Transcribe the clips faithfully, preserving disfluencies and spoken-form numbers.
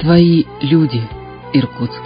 Твои люди, Иркутск.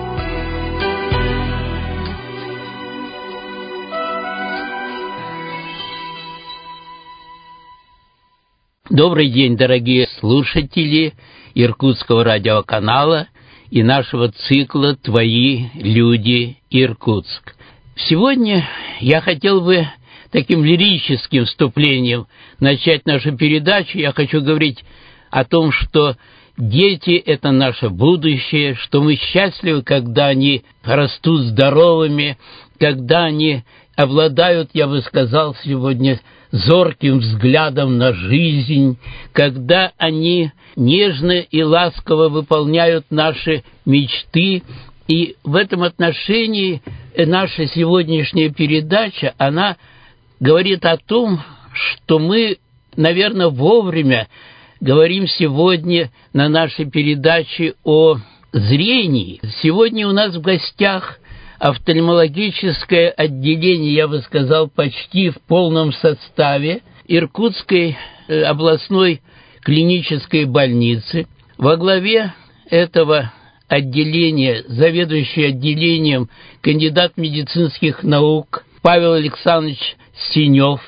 Добрый день, дорогие слушатели Иркутского радиоканала и нашего цикла «Твои люди, Иркутск». Сегодня я хотел бы таким лирическим вступлением начать нашу передачу. Я хочу говорить о том, что дети – это наше будущее, что мы счастливы, когда они растут здоровыми, когда они обладают, я бы сказал сегодня, зорким взглядом на жизнь, когда они нежно и ласково выполняют наши мечты. И в этом отношении наша сегодняшняя передача, она говорит о том, что мы, наверное, вовремя говорим сегодня на нашей передаче о зрении. Сегодня у нас в гостях офтальмологическое отделение, я бы сказал, почти в полном составе Иркутской областной клинической больницы. Во главе этого отделения, заведующий отделением, кандидат медицинских наук Павел Александрович Синев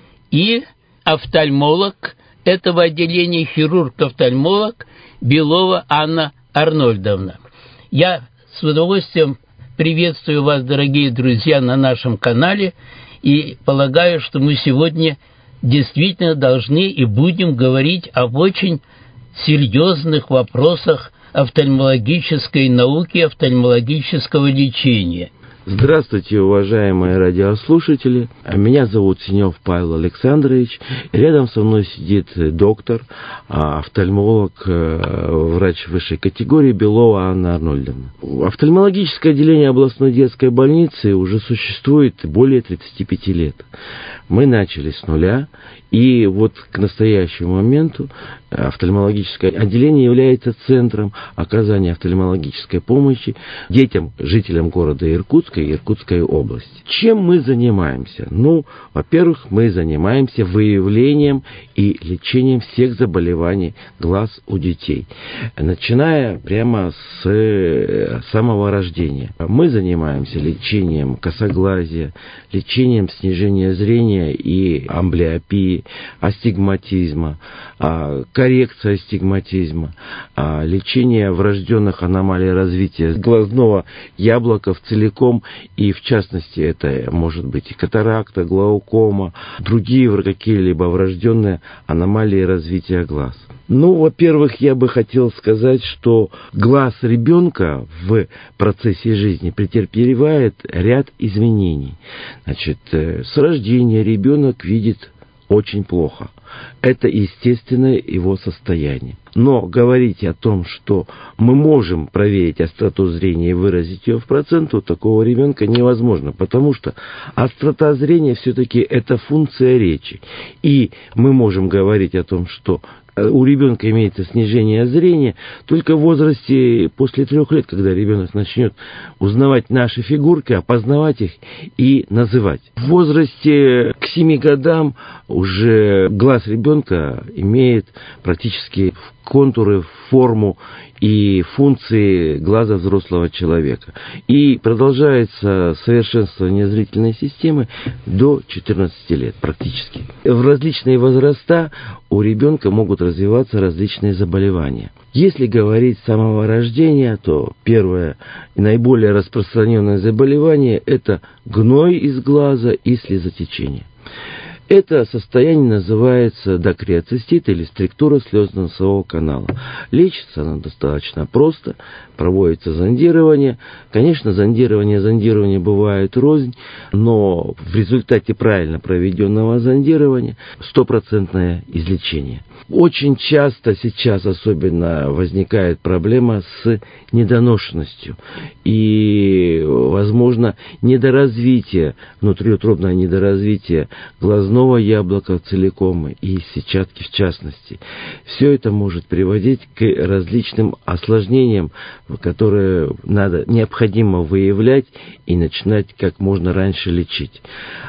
и офтальмолог этого отделения, хирург-офтальмолог Белова Анна Арнольдовна. Я с удовольствием приветствую вас, дорогие друзья, на нашем канале, и полагаю, что мы сегодня действительно должны и будем говорить об очень серьезных вопросах офтальмологической науки, офтальмологического лечения. Здравствуйте, уважаемые радиослушатели. Меня зовут Синев Павел Александрович. Рядом со мной сидит доктор, офтальмолог, врач высшей категории Белова Анна Арнольдовна. Офтальмологическое отделение областной детской больницы уже существует более тридцати пяти лет. Мы начали с нуля, и вот к настоящему моменту офтальмологическое отделение является центром оказания офтальмологической помощи детям, жителям города Иркутска и Иркутской области. Чем мы занимаемся? Ну, во-первых, мы занимаемся выявлением и лечением всех заболеваний глаз у детей, начиная прямо с самого рождения. Мы занимаемся лечением косоглазия, лечением снижения зрения и амблиопии, астигматизма, коррекция астигматизма, лечение врожденных аномалий развития глазного яблока в целиком, и в частности это может быть и катаракта, глаукома, другие какие-либо врожденные аномалии развития глаз. Ну, во-первых, я бы хотел сказать, что глаз ребенка в процессе жизни претерпевает ряд изменений. Значит, с рождения ребенок видит очень плохо. Это естественное его состояние. Но говорить о том, что мы можем проверить остроту зрения и выразить ее в процент, у такого ребенка невозможно, потому что острота зрения все-таки это функция речи. И мы можем говорить о том, что у ребенка имеется снижение зрения только в возрасте после трех лет, когда ребенок начнет узнавать наши фигурки, опознавать их и называть. В возрасте к семи годам уже глаз ребенка имеет практически контуры, форму и функции глаза взрослого человека. И продолжается совершенствование зрительной системы до четырнадцати лет практически. В различные возраста у ребенка могут развиваться различные заболевания. Если говорить с самого рождения, то первое и наиболее распространенное заболевание – это гной из глаза и слезотечение. Это состояние называется докриоцистит или структура слезно-носового канала. Лечится оно достаточно просто, проводится зондирование. Конечно, зондирование, зондирование бывает рознь, но в результате правильно проведенного зондирования стопроцентное излечение. Очень часто сейчас особенно возникает проблема с недоношенностью и, возможно, недоразвитие, внутриутробное недоразвитие глазного глазного яблока целиком и сетчатки в частности. Все это может приводить к различным осложнениям, которые надо, необходимо выявлять и начинать как можно раньше лечить.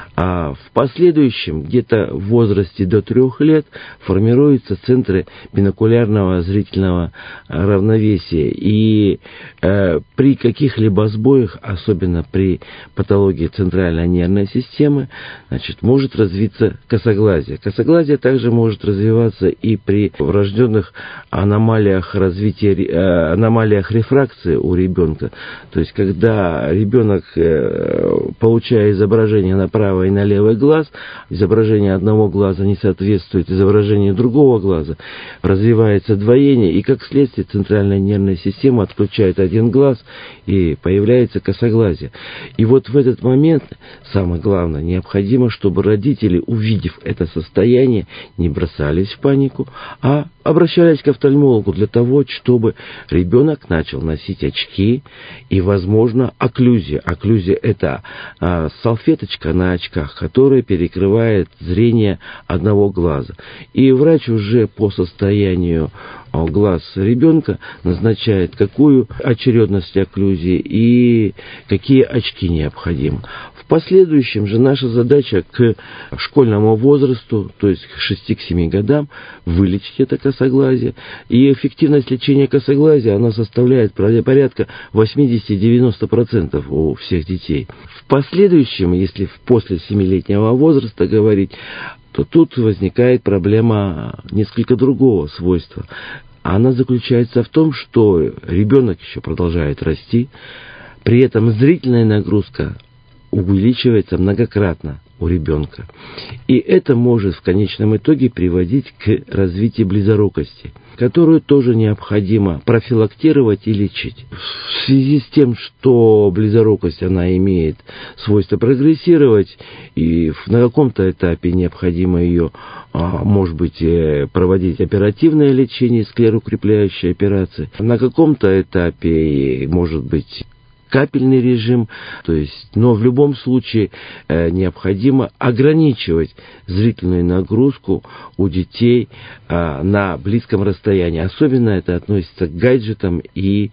А в последующем, где-то в возрасте до трех лет, формируются центры бинокулярного зрительного равновесия. И э, при каких-либо сбоях, особенно при патологии центральной нервной системы, значит, может развиться косоглазие. Косоглазие также может развиваться и при врожденных аномалиях развития, э, аномалиях рефракции у ребенка. То есть, когда ребенок, э, получая изображение на правый и на левый глаз, изображение одного глаза не соответствует изображению другого глаза, развивается двоение, и как следствие центральная нервная система отключает один глаз, и появляется косоглазие. И вот в этот момент, самое главное, необходимо, чтобы родители, увидев это состояние, не бросались в панику, а обращались к офтальмологу для того, чтобы ребенок начал носить очки и, возможно, окклюзия. Окклюзия – это а, салфеточка на очках, которая перекрывает зрение одного глаза. И врач уже по состоянию глаз ребенка назначает, какую очередность окклюзии и какие очки необходимы. В последующем же наша задача к школьному возрасту, то есть к шести-семи годам, вылечить это косоглазие. И эффективность лечения косоглазия, она составляет порядка восемьдесят-девяносто процентов у всех детей. В последующем, если после семилетнего возраста говорить, то тут возникает проблема несколько другого свойства. Она заключается в том, что ребенок еще продолжает расти, при этом зрительная нагрузка увеличивается многократно у ребенка. И это может в конечном итоге приводить к развитию близорукости, которую тоже необходимо профилактировать и лечить. В связи с тем, что близорукость, она имеет свойство прогрессировать, и на каком-то этапе необходимо ее, может быть, проводить оперативное лечение, склерокрепляющие операции, на каком-то этапе, может быть, капельный режим, то есть, но в любом случае э, необходимо ограничивать зрительную нагрузку у детей э, на близком расстоянии. Особенно это относится к гаджетам и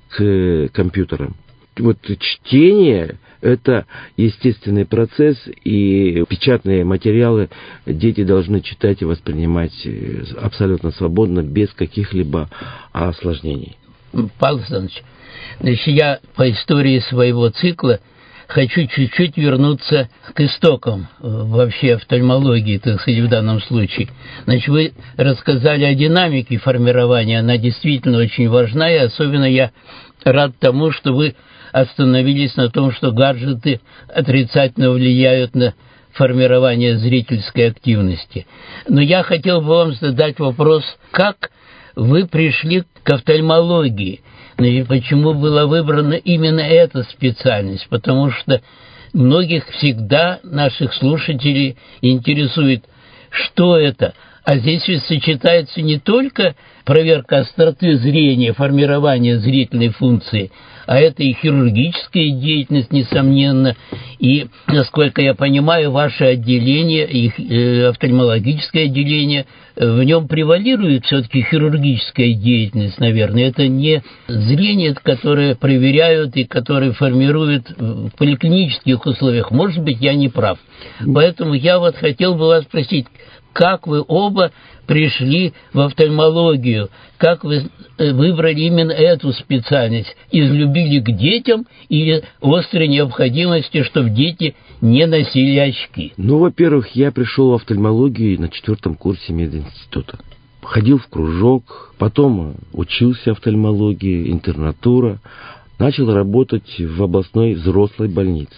к компьютерам. Вот чтение – это естественный процесс, и печатные материалы дети должны читать и воспринимать абсолютно свободно, без каких-либо осложнений. Павел Александрович, значит, я по истории своего цикла хочу чуть-чуть вернуться к истокам вообще офтальмологии, так сказать, в данном случае. Значит, вы рассказали о динамике формирования, она действительно очень важна, и особенно я рад тому, что вы остановились на том, что гаджеты отрицательно влияют на формирование зрительской активности. Но я хотел бы вам задать вопрос, как вы пришли к офтальмологии? Значит, почему была выбрана именно эта специальность? Потому что многих всегда, наших слушателей, интересует, что это. А здесь ведь сочетается не только проверка остроты зрения, формирование зрительной функции, а это и хирургическая деятельность, несомненно. И, насколько я понимаю, ваше отделение, их, э, офтальмологическое отделение, в нем превалирует все-таки хирургическая деятельность, наверное. Это не зрение, которое проверяют и которое формируют в поликлинических условиях. Может быть, я не прав. Поэтому я вот хотел бы вас спросить, как вы оба пришли в офтальмологию, как вы выбрали именно эту специальность, из любви к детям или острой необходимости, чтобы дети не носили очки? Ну, во-первых, я пришел в офтальмологию на четвертом курсе мединститута. Ходил в кружок, потом учился офтальмологии, интернатура, начал работать в областной взрослой больнице.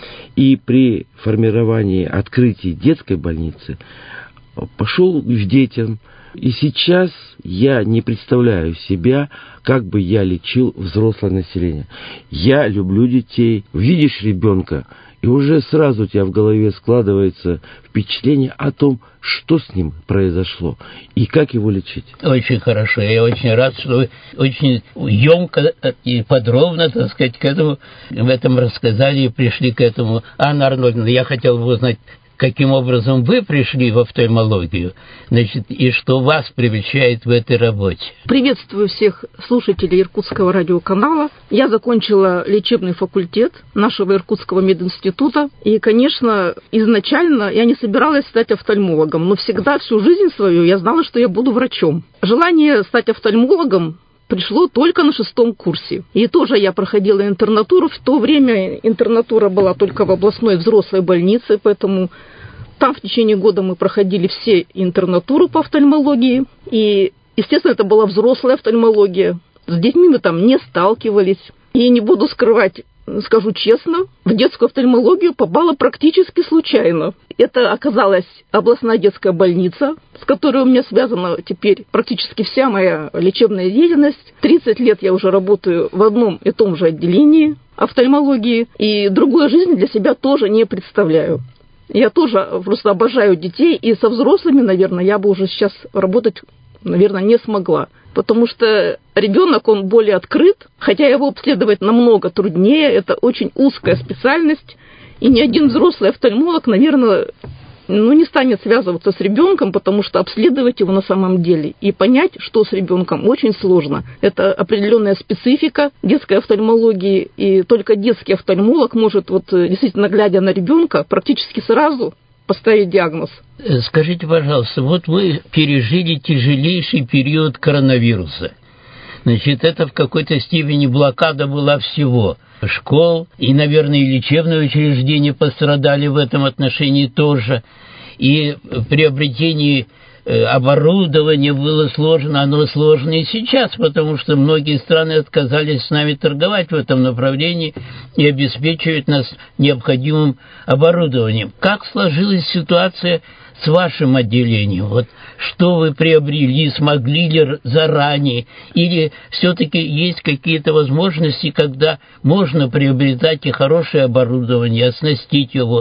И при формировании, открытии детской больницы пошел к детям. И сейчас я не представляю себя, как бы я лечил взрослое население. Я люблю детей. Видишь ребенка, и уже сразу у тебя в голове складывается впечатление о том, что с ним произошло и как его лечить. Очень хорошо. Я очень рад, что вы очень емко и подробно, так сказать, к этому, в этом рассказали и пришли к этому. Анна Арнольдовна, я хотел бы узнать, каким образом вы пришли в офтальмологию, значит, и что вас привлекает в этой работе. Приветствую всех слушателей Иркутского радиоканала. Я закончила лечебный факультет нашего Иркутского мединститута. И, конечно, изначально я не собиралась стать офтальмологом, но всегда всю жизнь свою я знала, что я буду врачом. Желание стать офтальмологом пришло только на шестом курсе. И тоже я проходила интернатуру. В то время интернатура была только в областной взрослой больнице, поэтому там в течение года мы проходили все интернатуры по офтальмологии. И, естественно, это была взрослая офтальмология. С детьми мы там не сталкивались. И не буду скрывать, скажу честно, в детскую офтальмологию попала практически случайно. Это оказалась областная детская больница, с которой у меня связана теперь практически вся моя лечебная деятельность. тридцать лет я уже работаю в одном и том же отделении офтальмологии, и другой жизни для себя тоже не представляю. Я тоже просто обожаю детей, и со взрослыми, наверное, я бы уже сейчас работать, наверное, не смогла. Потому что ребенок, он более открыт, хотя его обследовать намного труднее, это очень узкая специальность, и ни один взрослый офтальмолог, наверное, ну, не станет связываться с ребенком, потому что обследовать его на самом деле и понять, что с ребенком, очень сложно. Это определенная специфика детской офтальмологии, и только детский офтальмолог может, вот, действительно, глядя на ребенка, практически сразу поставить диагноз. Скажите, пожалуйста, вот вы пережили тяжелейший период коронавируса. Значит, это в какой-то степени блокада была всего. Школ и, наверное, и лечебные учреждения пострадали в этом отношении тоже. И приобретение оборудования было сложно, оно сложно и сейчас, потому что многие страны отказались с нами торговать в этом направлении и обеспечивать нас необходимым оборудованием. Как сложилась ситуация с вашим отделением? Вот что вы приобрели, смогли ли заранее, или все-таки есть какие-то возможности, когда можно приобретать и хорошее оборудование, оснастить его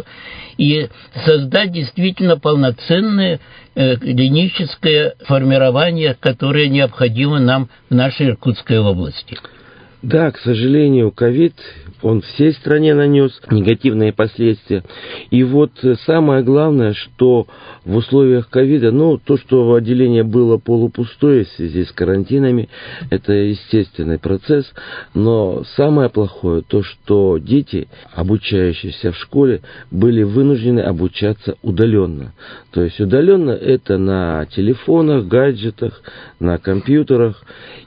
и создать действительно полноценное э, клиническое формирование, которое необходимо нам в нашей Иркутской области? Да, к сожалению, ковид, он всей стране нанес негативные последствия. И вот самое главное, что в условиях ковида, ну, то, что отделение было полупустое в связи с карантинами, это естественный процесс, но самое плохое, то, что дети, обучающиеся в школе, были вынуждены обучаться удаленно. То есть удаленно это на телефонах, гаджетах, на компьютерах.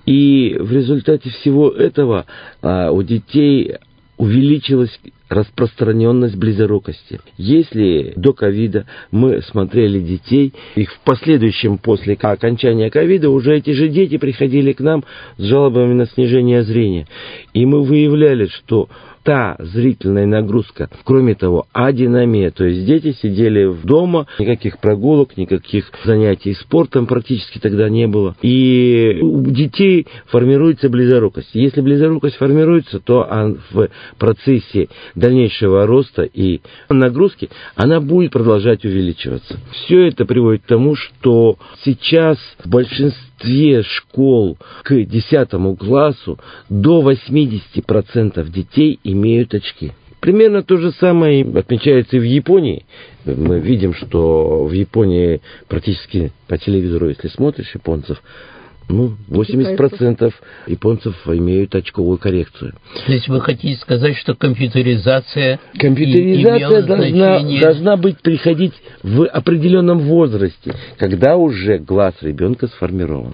И в результате всего этого а, у детей увеличилась распространенность близорукости. Если до ковида мы смотрели детей, и в последующем после окончания ковида уже эти же дети приходили к нам с жалобами на снижение зрения. И мы выявляли, что та зрительная нагрузка, кроме того, адинамия, то есть дети сидели дома, никаких прогулок, никаких занятий спортом практически тогда не было. И у детей формируется близорукость. Если близорукость формируется, то в процессе дальнейшего роста и нагрузки она будет продолжать увеличиваться. Все это приводит к тому, что сейчас в большинстве школ к десятому классу до восемьдесят процентов детей имеют очки. Примерно то же самое отмечается и в Японии. Мы видим, что в Японии практически по телевизору, если смотришь японцев, ну, восемьдесят процентов японцев имеют очковую коррекцию. То есть вы хотите сказать, что компьютеризация, компьютеризация должна, должна быть приходить в определенном возрасте, когда уже глаз ребенка сформирован.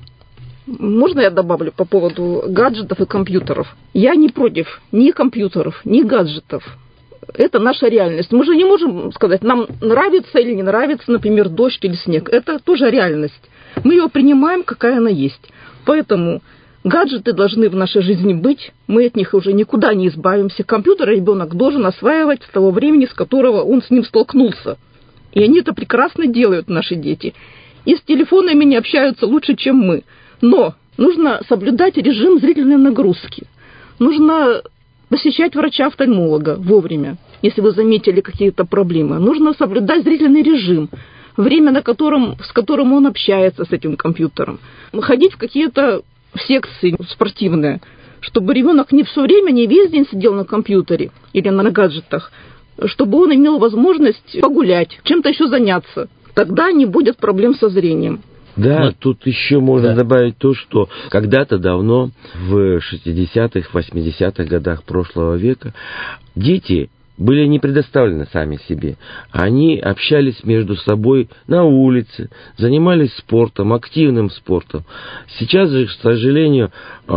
Можно я добавлю по поводу гаджетов и компьютеров? Я не против ни компьютеров, ни гаджетов. Это наша реальность. Мы же не можем сказать, нам нравится или не нравится, например, дождь или снег. Это тоже реальность. Мы ее принимаем, какая она есть. Поэтому гаджеты должны в нашей жизни быть. Мы от них уже никуда не избавимся. Компьютер ребенок должен осваивать с того времени, с которого он с ним столкнулся. И они это прекрасно делают, наши дети. И с телефонами не общаются лучше, чем мы. Но нужно соблюдать режим зрительной нагрузки. Нужно посещать врача-офтальмолога вовремя, если вы заметили какие-то проблемы. Нужно соблюдать зрительный режим, время, на котором, с которым он общается с этим компьютером. Ходить в какие-то секции спортивные, чтобы ребенок не все время, не весь день сидел на компьютере или на гаджетах. чтобы он имел возможность погулять, чем-то еще заняться. Тогда не будет проблем со зрением. Да, Вот. Тут еще можно Да. добавить то, что когда-то давно, в шестидесятых, восьмидесятых годах прошлого века, дети были не предоставлены сами себе. Они общались между собой на улице, занимались спортом, активным спортом. Сейчас же, к сожалению,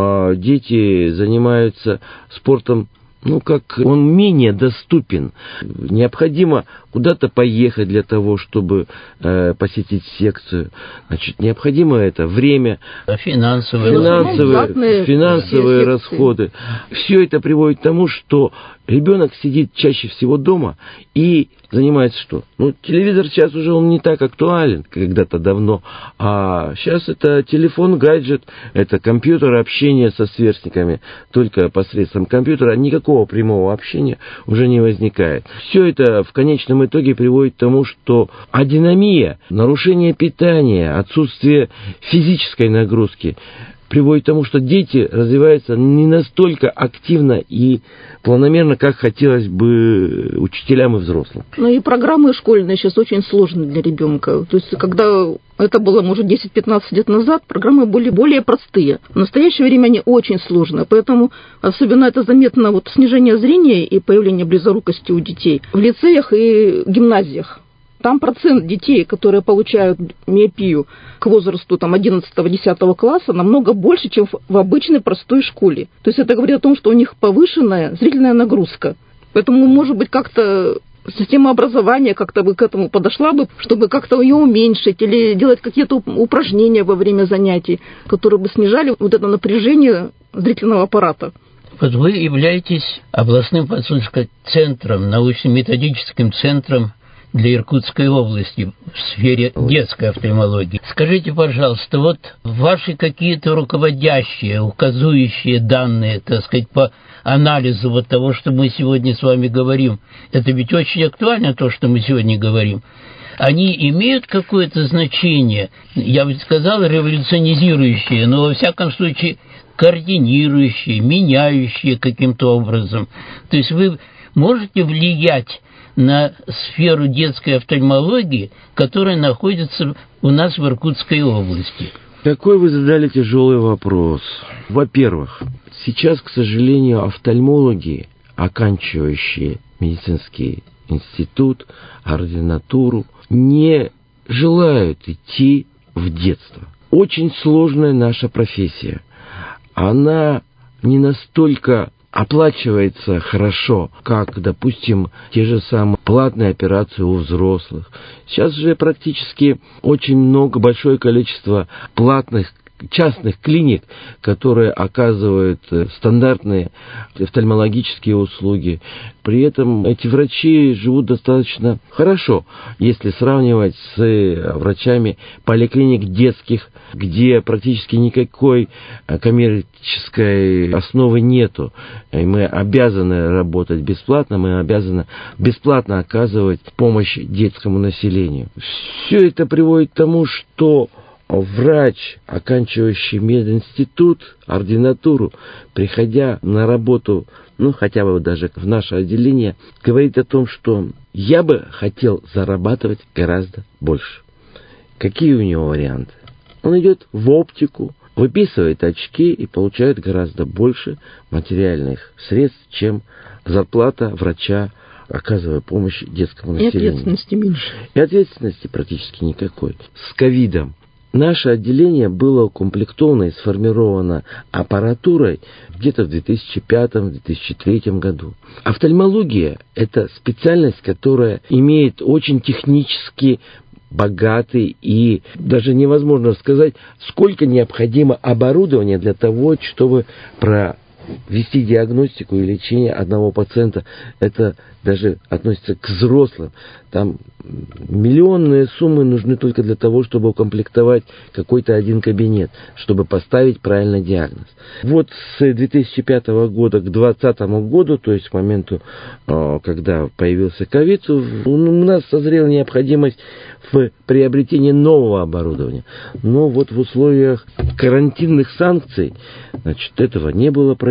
дети занимаются спортом, ну, как он менее доступен. Необходимо куда-то поехать для того, чтобы э, посетить секцию. Значит, необходимо это время, Финансовые, финансовые, финансовые расходы. Все это приводит к тому, что ребенок сидит чаще всего дома и занимается что? Ну, телевизор сейчас уже он не так актуален, когда-то давно, а сейчас это телефон, гаджет, это компьютер, общение со сверстниками только посредством компьютера, никакого прямого общения уже не возникает. Все это в конечном итоге приводит к тому, что адинамия, нарушение питания, отсутствие физической нагрузки приводит к тому, что дети развиваются не настолько активно и планомерно, как хотелось бы учителям и взрослым. Ну и программы школьные сейчас очень сложные для ребенка. То есть, когда это было, может, десять-пятнадцать лет назад, программы были более простые. В настоящее время они очень сложные, поэтому особенно это заметно вот снижение зрения и появление близорукости у детей в лицеях и гимназиях. Там процент детей, которые получают миопию к возрасту там, одиннадцатого-десятого класса, намного больше, чем в обычной простой школе. То есть это говорит о том, что у них повышенная зрительная нагрузка. Поэтому, может быть, как-то система образования как-то бы к этому подошла бы, чтобы как-то ее уменьшить или делать какие-то упражнения во время занятий, которые бы снижали вот это напряжение зрительного аппарата. Вот вы являетесь областным, по сути, центром, научно-методическим центром для Иркутской области в сфере детской офтальмологии. Скажите, пожалуйста, вот ваши какие-то руководящие, указующие данные, так сказать, по анализу вот того, что мы сегодня с вами говорим, это ведь очень актуально, то, что мы сегодня говорим, они имеют какое-то значение, я бы сказал, революционизирующее, но во всяком случае координирующие, меняющие каким-то образом. То есть вы можете влиять на сферу детской офтальмологии, которая находится у нас в Иркутской области? Какой вы задали тяжелый вопрос. Во-первых, сейчас, к сожалению, офтальмологи, оканчивающие медицинский институт, ординатуру, не желают идти в детство. Очень сложная наша профессия. Она не настолько оплачивается хорошо, как, допустим, те же самые платные операции у взрослых. Сейчас же практически очень много, большое количество платных частных клиник, которые оказывают стандартные офтальмологические услуги. При этом эти врачи живут достаточно хорошо, если сравнивать с врачами поликлиник детских, где практически никакой коммерческой основы нету. И мы обязаны работать бесплатно, мы обязаны бесплатно оказывать помощь детскому населению. Все это приводит к тому, что врач, оканчивающий мединститут, ординатуру, приходя на работу, ну, хотя бы даже в наше отделение, говорит о том, что я бы хотел зарабатывать гораздо больше. Какие у него варианты? Он идет в оптику, выписывает очки и получает гораздо больше материальных средств, чем зарплата врача, оказывая помощь детскому населению. И ответственности меньше. И ответственности практически никакой. С ковидом наше отделение было укомплектовано и сформировано аппаратурой где-то в две тысячи пятом — две тысячи третьем году. Офтальмология – это специальность, которая имеет очень технически богатый и даже невозможно сказать, сколько необходимо оборудования для того, чтобы провести диагностику и лечение одного пациента. Это даже относится к взрослым. Там миллионные суммы нужны только для того, чтобы укомплектовать какой-то один кабинет, чтобы поставить правильный диагноз. Вот с две тысячи пятого года к две тысячи двадцатому году, то есть к моменту, когда появился ковид, у нас созрела необходимость в приобретении нового оборудования. Но вот в условиях карантинных санкций, значит, этого не было произведено.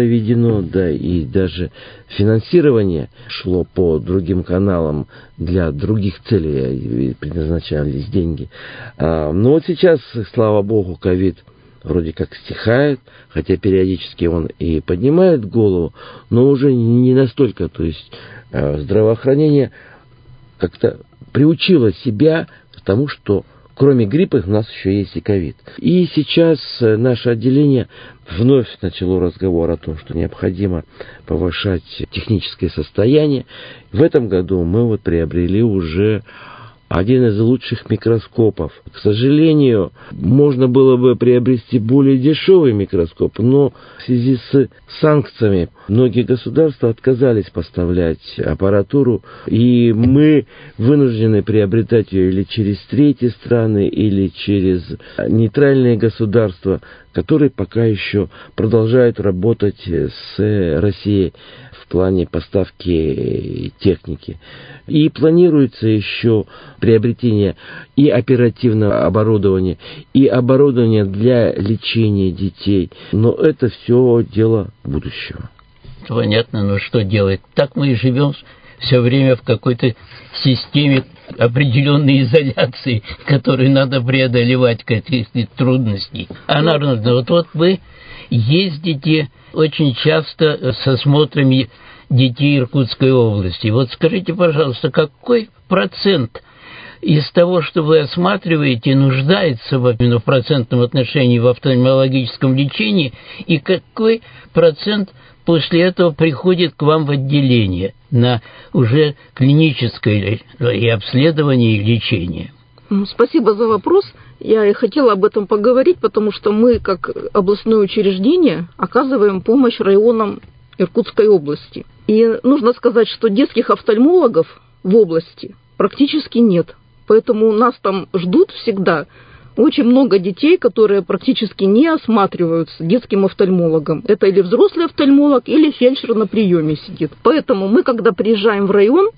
введено, да, и даже финансирование шло по другим каналам, для других целей предназначались деньги. Но вот сейчас, слава богу, ковид вроде как стихает, хотя периодически он и поднимает голову, но уже не настолько. То есть здравоохранение как-то приучило себя к тому, что кроме гриппа у нас еще есть и ковид. И сейчас наше отделение вновь начало разговор о том, что необходимо повышать техническое состояние. В этом году мы вот приобрели уже один из лучших микроскопов. К сожалению, можно было бы приобрести более дешевый микроскоп, но в связи с санкциями многие государства отказались поставлять аппаратуру, и мы вынуждены приобретать ее или через третьи страны, или через нейтральные государства, которые пока еще продолжают работать с Россией в плане поставки техники. И планируется еще приобретение и оперативного оборудования, и оборудования для лечения детей. Но это все дело будущего. Понятно, но что делать? Так мы и живем все время в какой-то системе определенной изоляции, которую надо преодолевать, каких-то трудностей. А народно, вот, вот вы ездите очень часто с осмотрами детей Иркутской области. Вот скажите, пожалуйста, какой процент из того, что вы осматриваете, нуждается в, именно в процентном отношении в офтальмологическом лечении, и какой процент после этого приходит к вам в отделение на уже клиническое и обследование, и лечение? Спасибо за вопрос. Я и хотела об этом поговорить, потому что мы, как областное учреждение, оказываем помощь районам Иркутской области. И нужно сказать, что детских офтальмологов в области практически нет. Поэтому нас там ждут всегда очень много детей, которые практически не осматриваются детским офтальмологом. Это или взрослый офтальмолог, или фельдшер на приеме сидит. Поэтому мы, когда приезжаем в район,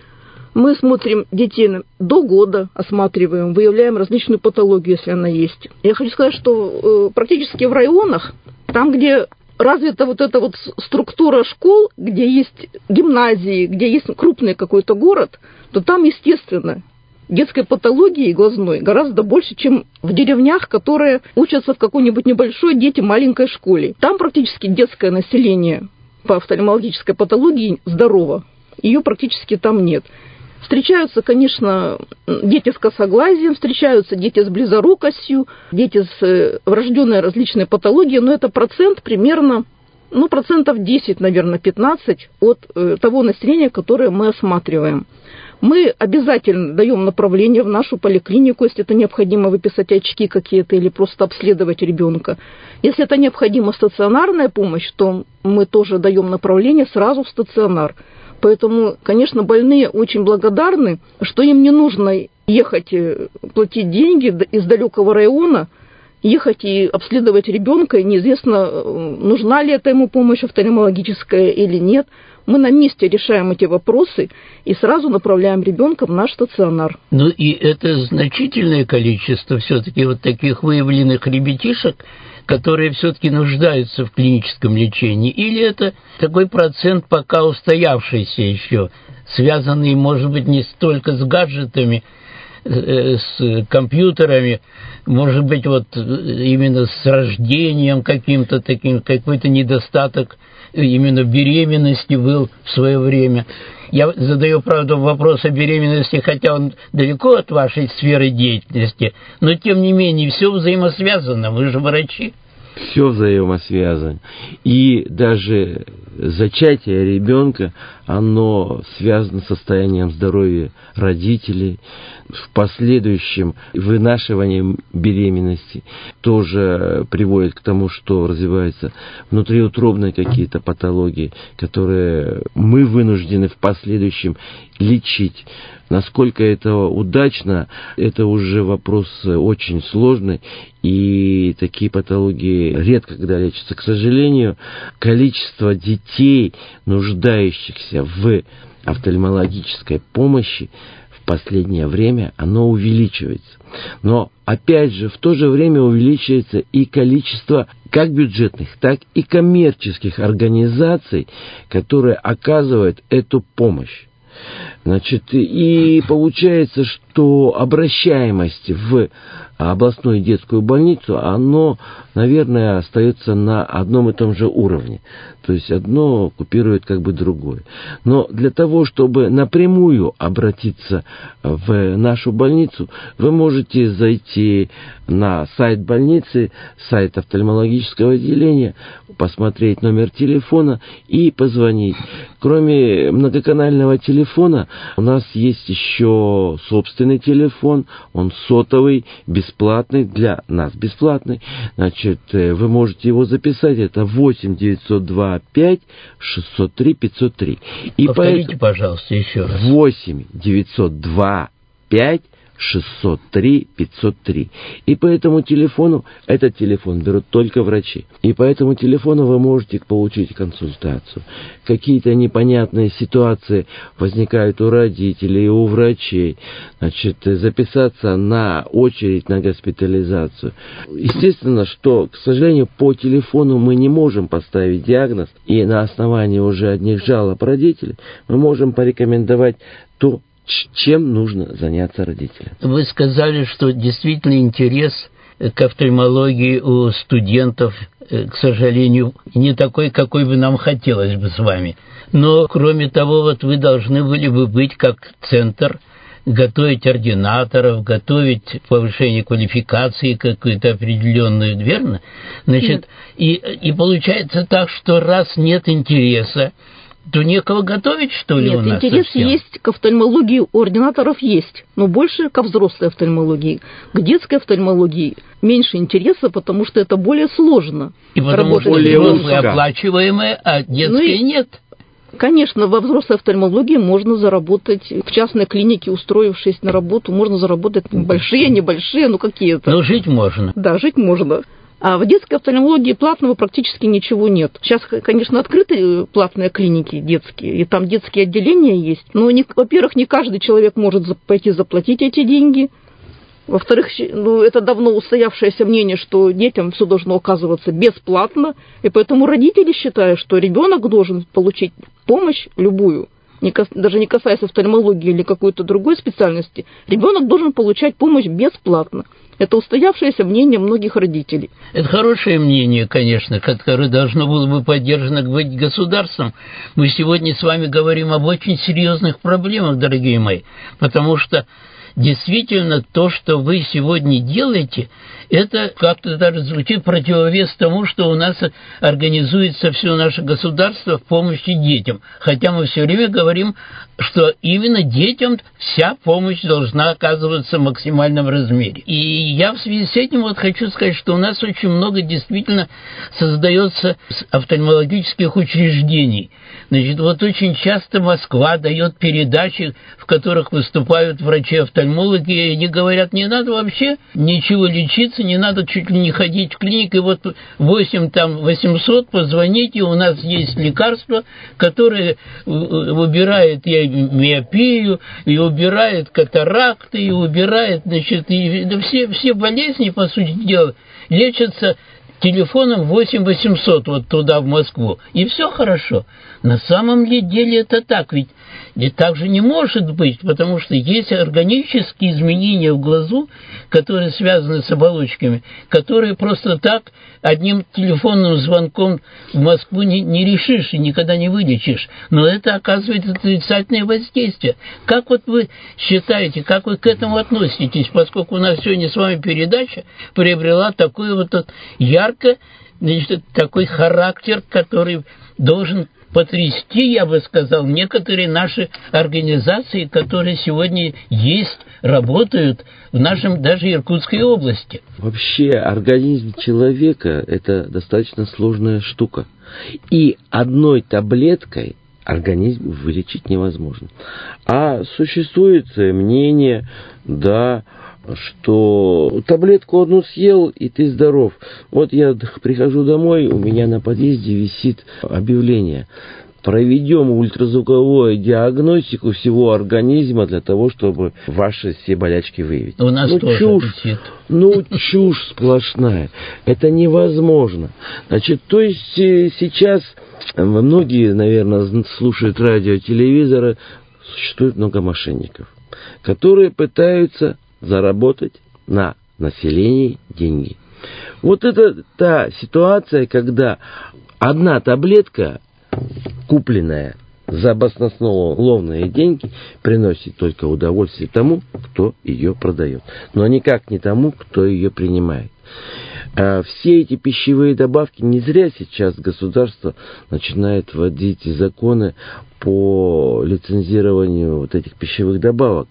мы смотрим детей до года, осматриваем, выявляем различную патологию, если она есть. Я хочу сказать, что практически в районах, там, где развита вот эта вот структура школ, где есть гимназии, где есть крупный какой-то город, то там, естественно, детской патологии глазной гораздо больше, чем в деревнях, которые учатся в какой-нибудь небольшой дети маленькой школе. Там практически детское население по офтальмологической патологии здорово. Ее практически там нет. Встречаются, конечно, дети с косоглазием, встречаются дети с близорукостью, дети с врожденной различной патологией, но это процент примерно, ну, процентов десять, наверное, пятнадцать от того населения, которое мы осматриваем. Мы обязательно даем направление в нашу поликлинику, если это необходимо выписать очки какие-то или просто обследовать ребенка. Если это необходима стационарная помощь, то мы тоже даем направление сразу в стационар. Поэтому, конечно, больные очень благодарны, что им не нужно ехать, платить деньги из далекого района, ехать и обследовать ребенка, и неизвестно, нужна ли это ему помощь офтальмологическая или нет. Мы на месте решаем эти вопросы и сразу направляем ребенка в наш стационар. Ну и это значительное количество все-таки вот таких выявленных ребятишек, которые все-таки нуждаются в клиническом лечении? Или это такой процент пока устоявшийся еще, связанный, может быть, не столько с гаджетами, с компьютерами, может быть, вот именно с рождением каким-то таким, какой-то недостаток именно беременности был в свое время? Я задаю, правда, вопрос о беременности, хотя он далеко от вашей сферы деятельности, но, тем не менее, все взаимосвязано, вы же врачи. Все взаимосвязано. И даже зачатие ребенка, оно связано с состоянием здоровья родителей, в последующем вынашивании беременности тоже приводит к тому, что развиваются внутриутробные какие-то патологии, которые мы вынуждены в последующем лечить. Насколько это удачно, это уже вопрос очень сложный, и такие патологии редко когда лечатся. К сожалению, количество детей, нуждающихся в офтальмологической помощи, в последнее время оно увеличивается. Но, опять же, в то же время увеличивается и количество как бюджетных, так и коммерческих организаций, которые оказывают эту помощь. Значит, и получается, что обращаемость в областную детскую больницу, оно, наверное, остается на одном и том же уровне. То есть одно купирует как бы другое. Но для того, чтобы напрямую обратиться в нашу больницу, вы можете зайти на сайт больницы, сайт офтальмологического отделения, посмотреть номер телефона и позвонить. Кроме многоканального телефона, у нас есть еще собственный телефон, он сотовый, бесплатный, для нас бесплатный. Значит, вы можете его записать, это восемь девятьсот два пять шестьсот три пятьсот три. И повторите, поэтому... пожалуйста, еще раз. восемь девятьсот два пять шестьсот три пятьсот три. И по этому телефону, этот телефон берут только врачи. И по этому телефону вы можете получить консультацию. Какие-то непонятные ситуации возникают у родителей, у врачей. Значит, записаться на очередь на госпитализацию. Естественно, что, к сожалению, по телефону мы не можем поставить диагноз. И на основании уже одних жалоб родителей мы можем порекомендовать то, чем нужно заняться родителям. Вы сказали, что действительно интерес к офтальмологии у студентов, к сожалению, не такой, какой бы нам хотелось бы с вами. Но, кроме того, вот вы должны были бы быть как центр, готовить ординаторов, готовить повышение квалификации какую-то определенную, верно? Значит, и, и получается так, что раз нет интереса, то некого готовить, что ли, Нет, у нас интерес совсем? есть к офтальмологии, у ординаторов есть, но больше ко взрослой офтальмологии. К детской офтальмологии меньше интереса, потому что это более сложно. И потому что взрослые оплачиваемые, а детские ну и... нет. Конечно, во взрослой офтальмологии можно заработать, в частной клинике, устроившись на работу, можно заработать большие, небольшие, ну какие-то. Но жить можно. Да, жить можно. А в детской офтальмологии платного практически ничего нет. Сейчас, конечно, открыты платные клиники детские, и там детские отделения есть. Но, не, во-первых, не каждый человек может пойти заплатить эти деньги. Во-вторых, ну, это давно устоявшееся мнение, что детям все должно оказываться бесплатно. И поэтому родители считают, что ребенок должен получить помощь любую. Не, даже не касаясь офтальмологии или какой-то другой специальности, ребенок должен получать помощь бесплатно. Это устоявшееся мнение многих родителей. Это хорошее мнение, конечно, которое должно было бы поддержано быть государством. Мы сегодня с вами говорим об очень серьезных проблемах, дорогие мои, потому что действительно то, что вы сегодня делаете, это как-то даже звучит противовес тому, что у нас организуется все наше государство в помощи детям. Хотя мы все время говорим, что именно детям вся помощь должна оказываться в максимальном размере. И я в связи с этим вот хочу сказать, что у нас очень много действительно создается офтальмологических учреждений. Значит, вот очень часто Москва дает передачи, в которых выступают врачи-офтальмологи, и они говорят, не надо вообще ничего лечиться, не надо чуть ли не ходить в клинику, и вот восемь там восемьсот, позвоните, у нас есть лекарства, которые убирают и миопию, и убирают катаракты, и убирают, значит, и, да, все, все болезни, по сути дела, лечатся телефоном восемь восемьсот вот туда, в Москву, и все хорошо. На самом ли деле это так? Ведь и так же не может быть, потому что есть органические изменения в глазу, которые связаны с оболочками, которые просто так одним телефонным звонком в Москву не, не решишь и никогда не вылечишь. Но это оказывает отрицательное воздействие. Как вот вы считаете, как вы к этому относитесь, поскольку у нас сегодня с вами передача приобрела такой вот ярко, значит, такой характер, который должен потрясти, я бы сказал, некоторые наши организации, которые сегодня есть, работают в нашем даже Иркутской области. Вообще организм человека – это достаточно сложная штука. И одной таблеткой организм вылечить невозможно. А существует мнение, да, что таблетку одну съел, и ты здоров. Вот я прихожу домой, у меня на подъезде висит объявление. проведем ультразвуковую диагностику всего организма для того, чтобы ваши все болячки выявить. У нас ну, тоже чушь, висит. ну, чушь сплошная. Это невозможно. Значит, то есть сейчас многие, наверное, слушают радио, телевизоры, существует много мошенников, которые пытаются заработать на населении деньги. Вот это та ситуация, когда одна таблетка, купленная за баснословные деньги, приносит только удовольствие тому, кто ее продает, но никак не тому, кто ее принимает. Все эти пищевые добавки, не зря сейчас государство начинает вводить законы по лицензированию вот этих пищевых добавок.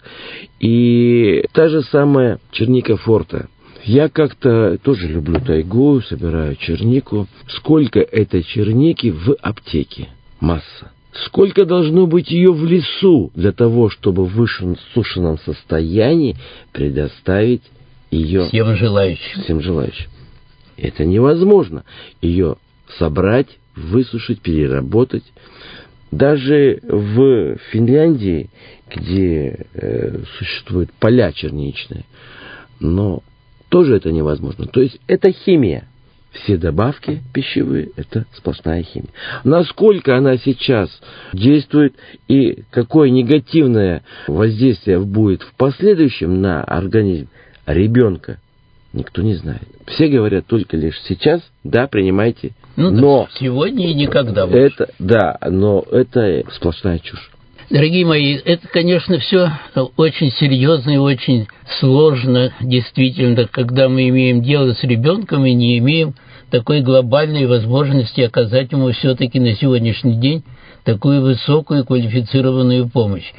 И та же самая черника Форте. Я как-то тоже люблю тайгу, собираю чернику. Сколько этой черники в аптеке? Масса. Сколько должно быть ее в лесу для того, чтобы в высушенном состоянии предоставить ее всем желающим. Всем желающим. Это невозможно. Ее собрать, высушить, переработать. Даже в Финляндии, где э, существуют поля черничные, но тоже это невозможно. То есть это химия. Все добавки пищевые – это сплошная химия. Насколько она сейчас действует и какое негативное воздействие будет в последующем на организм ребенка, никто не знает. Все говорят только лишь сейчас, да, принимайте. Ну, но сегодня и никогда больше. Это, да, но это сплошная чушь. Дорогие мои, это, конечно, все очень серьезно и очень сложно, действительно, когда мы имеем дело с ребенком и не имеем такой глобальной возможности оказать ему все-таки на сегодняшний день такую высокую квалифицированную помощь.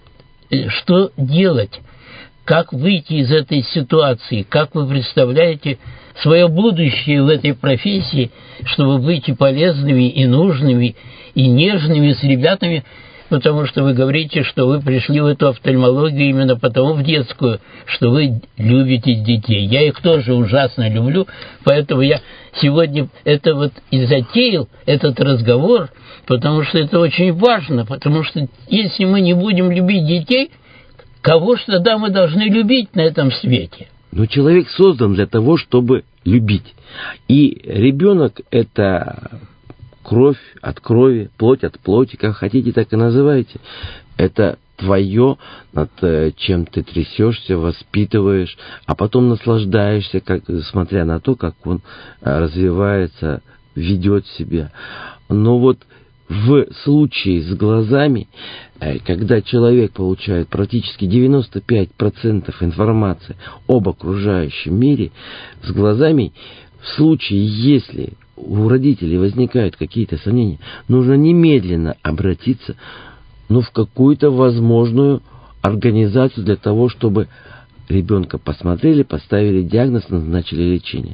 Что делать? Как выйти из этой ситуации? Как вы представляете свое будущее в этой профессии, чтобы быть и полезными, и нужными, и нежными с ребятами? Потому что вы говорите, что вы пришли в эту офтальмологию именно потому, в детскую, что вы любите детей. Я их тоже ужасно люблю, поэтому я сегодня это вот и затеял, этот разговор, потому что это очень важно, потому что если мы не будем любить детей, кого же тогда мы должны любить на этом свете? Но человек создан для того, чтобы любить. И ребенок – это кровь от крови, плоть от плоти, как хотите, так и называйте. Это твое, над чем ты трясешься, воспитываешь, а потом наслаждаешься, как, смотря на то, как он развивается, ведет себя. Но вот в случае с глазами, когда человек получает практически девяносто пять процентов информации об окружающем мире, с глазами, в случае, если у родителей возникают какие-то сомнения, нужно немедленно обратиться ну, в какую-то возможную организацию для того, чтобы ребенка посмотрели, поставили диагноз, назначили лечение.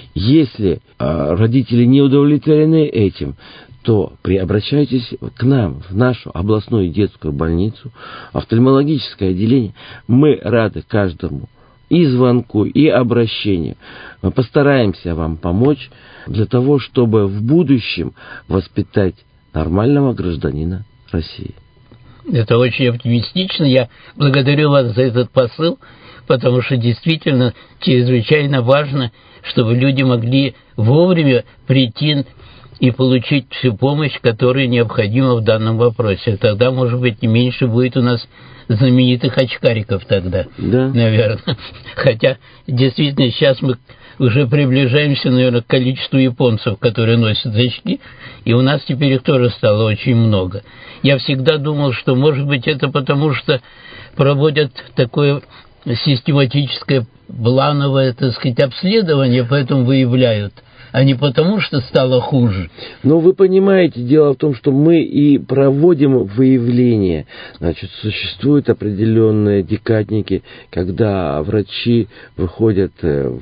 Если э, родители не удовлетворены этим, то при, обращайтесь к нам, в нашу областную детскую больницу, офтальмологическое отделение. Мы рады каждому и звонку, и обращению. Мы постараемся вам помочь для того, чтобы в будущем воспитать нормального гражданина России. Это очень оптимистично. Я благодарю вас за этот посыл, потому что действительно чрезвычайно важно, чтобы люди могли вовремя прийти и получить всю помощь, которая необходима в данном вопросе. Тогда, может быть, и меньше будет у нас знаменитых очкариков тогда, да. Наверное. Хотя, действительно, сейчас мы уже приближаемся, наверное, к количеству японцев, которые носят очки, и у нас теперь их тоже стало очень много. Я всегда думал, что, может быть, это потому, что проводят такое систематическое, плановое, так сказать, обследование, поэтому выявляют, а не потому, что стало хуже. Но вы понимаете, дело в том, что мы и проводим выявление. Значит, существуют определенные декадники, когда врачи выходят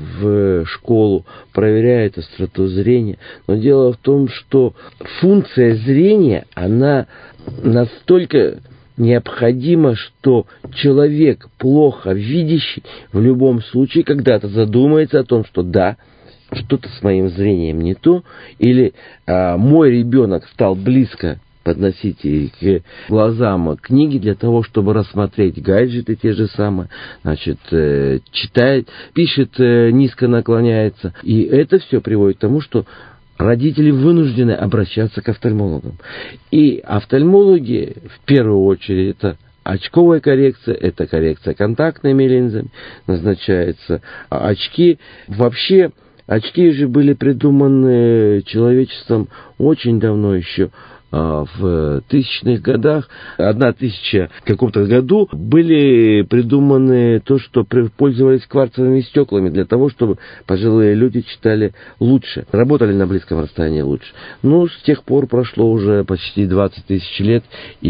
в школу, проверяют остроту зрения. Но дело в том, что функция зрения, она настолько необходимо, что человек, плохо видящий, в любом случае когда-то задумается о том, что да, что-то с моим зрением не то, или а, мой ребенок стал близко подносить и к глазам книги для того, чтобы рассмотреть гаджеты те же самые, значит, читает, пишет, низко наклоняется. И это все приводит к тому, что родители вынуждены обращаться к офтальмологам. И офтальмологи, в первую очередь, это очковая коррекция, это коррекция контактными линзами, назначаются очки. Вообще, очки же были придуманы человечеством очень давно еще. В тысячных годах, одна тысяча в каком-то году, были придуманы то, что пользовались кварцевыми стеклами для того, чтобы пожилые люди читали лучше, работали на близком расстоянии лучше. Но с тех пор прошло уже почти двадцать тысяч лет,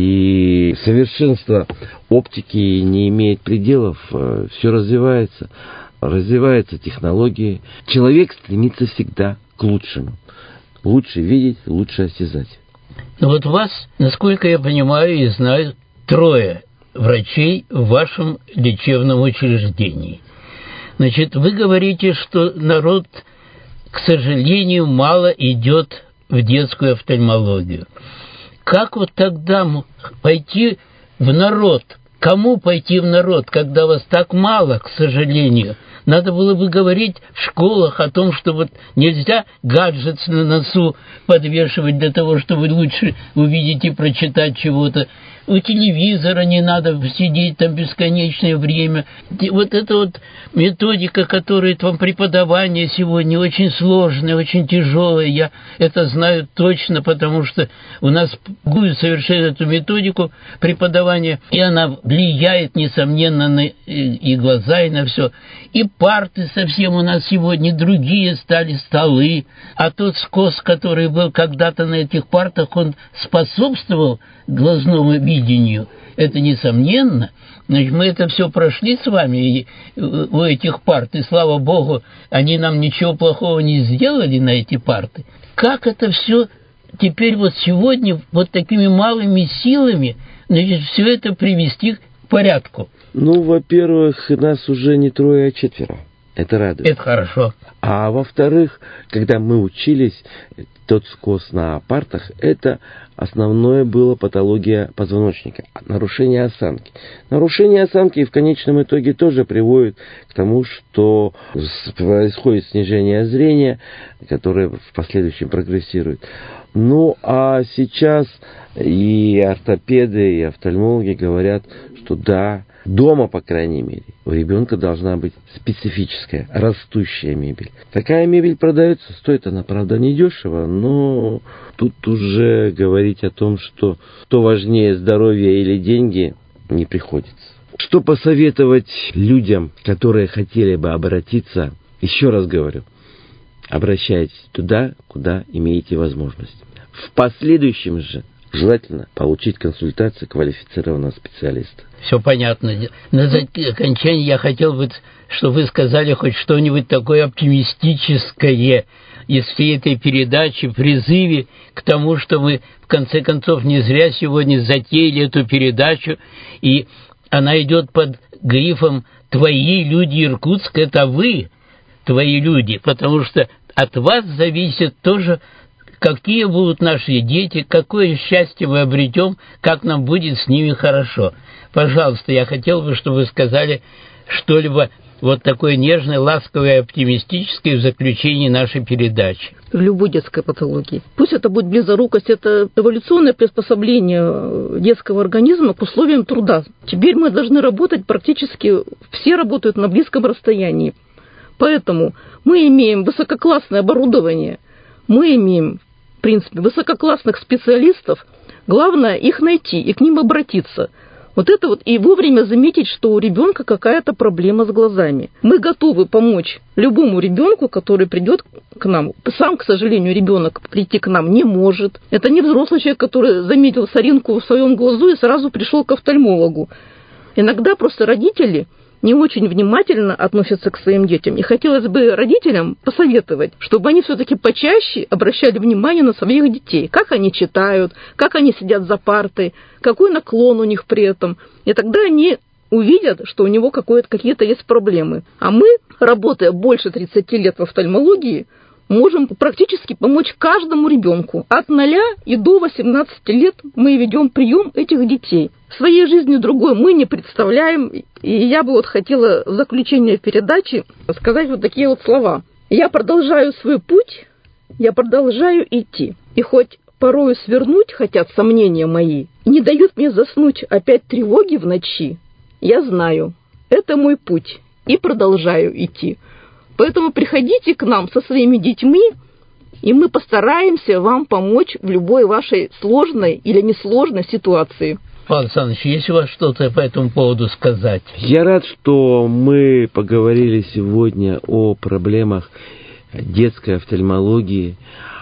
и совершенство оптики не имеет пределов, все развивается, развиваются технологии. Человек стремится всегда к лучшему. Лучше видеть, лучше осязать. Но вот вас, насколько я понимаю и знаю, трое врачей в вашем лечебном учреждении. Значит, вы говорите, что народ, к сожалению, мало идет в детскую офтальмологию. Как вот тогда пойти в народ? Кому пойти в народ, когда вас так мало, к сожалению? Надо было бы говорить в школах о том, что вот нельзя гаджет на носу подвешивать для того, чтобы лучше увидеть и прочитать чего-то. У телевизора не надо сидеть там бесконечное время. Вот эта вот методика, которая вам преподавание сегодня очень сложная, очень тяжелая, я это знаю точно, потому что у нас будет совершать эту методику преподавания, и она влияет, несомненно, на и глаза, и на все. И парты совсем у нас сегодня другие стали, столы, а тот скос, который был когда-то на этих партах, он способствовал глазному видению. Это несомненно. Значит, мы это все прошли с вами и у этих парт, и слава Богу, они нам ничего плохого не сделали на эти парты. Как это все теперь вот сегодня вот такими малыми силами, значит, все это привести к порядку? Ну, во-первых, нас уже не трое, а четверо. Это радует. Это хорошо. А во-вторых, когда мы учились, тот скос на партах, это основное было патология позвоночника, нарушение осанки. Нарушение осанки в конечном итоге тоже приводит к тому, что происходит снижение зрения, которое в последующем прогрессирует. Ну, а сейчас и ортопеды, и офтальмологи говорят, что да, дома, по крайней мере, у ребенка должна быть специфическая, растущая мебель. Такая мебель продается, стоит она, правда, недешево, но тут уже говорить о том, что что важнее, здоровье или деньги, не приходится. Что посоветовать людям, которые хотели бы обратиться, еще раз говорю, обращайтесь туда, куда имеете возможность. В последующем же желательно получить консультацию квалифицированного специалиста. Все понятно. На окончание я хотел бы, чтобы вы сказали хоть что-нибудь такое оптимистическое из всей этой передачи, призыве к тому, что мы, в конце концов, не зря сегодня затеяли эту передачу, и она идет под грифом «Твои люди Иркутска» — это вы, твои люди, потому что от вас зависит тоже, какие будут наши дети, какое счастье мы обретем, как нам будет с ними хорошо. Пожалуйста, я хотел бы, чтобы вы сказали что-либо вот такое нежное, ласковое, оптимистическое в заключении нашей передачи. В любой детской патологии. Пусть это будет близорукость, это эволюционное приспособление детского организма к условиям труда. Теперь мы должны работать практически, все работают на близком расстоянии. Поэтому мы имеем высококлассное оборудование, мы имеем, в принципе, высококлассных специалистов. Главное их найти и к ним обратиться. Вот это вот, и вовремя заметить, что у ребенка какая-то проблема с глазами. Мы готовы помочь любому ребенку, который придет к нам. Сам, к сожалению, ребенок прийти к нам не может. Это не взрослый человек, который заметил соринку в своем глазу и сразу пришел к офтальмологу. Иногда просто родители не очень внимательно относятся к своим детям. И хотелось бы родителям посоветовать, чтобы они все-таки почаще обращали внимание на своих детей. Как они читают, как они сидят за партой, какой наклон у них при этом. И тогда они увидят, что у него какие-то есть проблемы. А мы, работая больше тридцати лет в офтальмологии, можем практически помочь каждому ребенку. От ноля и до восемнадцати лет мы ведем прием этих детей. Своей жизни другой мы не представляем. И я бы вот хотела в заключение передачи сказать вот такие вот слова. Я продолжаю свой путь, я продолжаю идти. И хоть порою свернуть хотят сомнения мои, и не дают мне заснуть опять тревоги в ночи, я знаю, это мой путь, и продолжаю идти. Поэтому приходите к нам со своими детьми, и мы постараемся вам помочь в любой вашей сложной или несложной ситуации. Павел Александрович, есть у вас что-то по этому поводу сказать? Я рад, что мы поговорили сегодня о проблемах детской офтальмологии,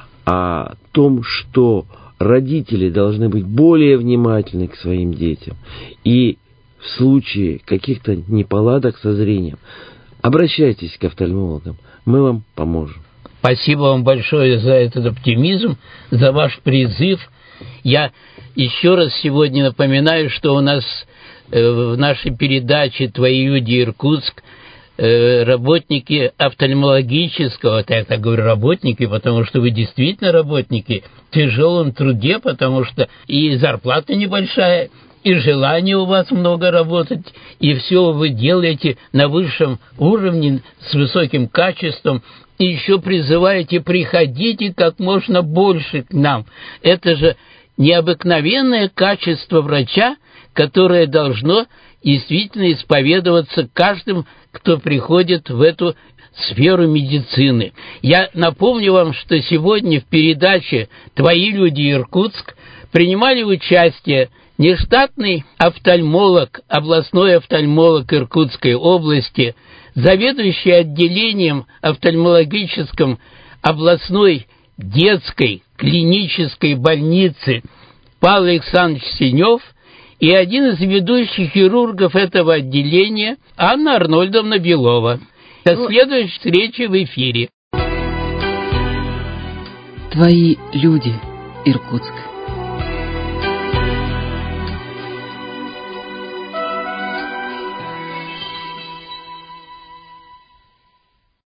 о том, что родители должны быть более внимательны к своим детям. И в случае каких-то неполадок со зрением обращайтесь к офтальмологам, мы вам поможем. Спасибо вам большое за этот оптимизм, за ваш призыв. Я еще раз сегодня напоминаю, что у нас э, в нашей передаче «Твои люди, Иркутск» э, работники офтальмологического, я так говорю работники, потому что вы действительно работники в тяжелом труде, потому что и зарплата небольшая, и желания у вас много работать, и все вы делаете на высшем уровне, с высоким качеством, и еще призываете: приходите как можно больше к нам. Это же необыкновенное качество врача, которое должно действительно исповедоваться каждым, кто приходит в эту сферу медицины. Я напомню вам, что сегодня в передаче «Твои люди, Иркутск» принимали участие нештатный офтальмолог, областной офтальмолог Иркутской области, заведующий отделением офтальмологическом областной детской клинической больницы Павел Александрович Синев и один из ведущих хирургов этого отделения Анна Арнольдовна Белова. До следующей встречи в эфире. Твои люди, Иркутск.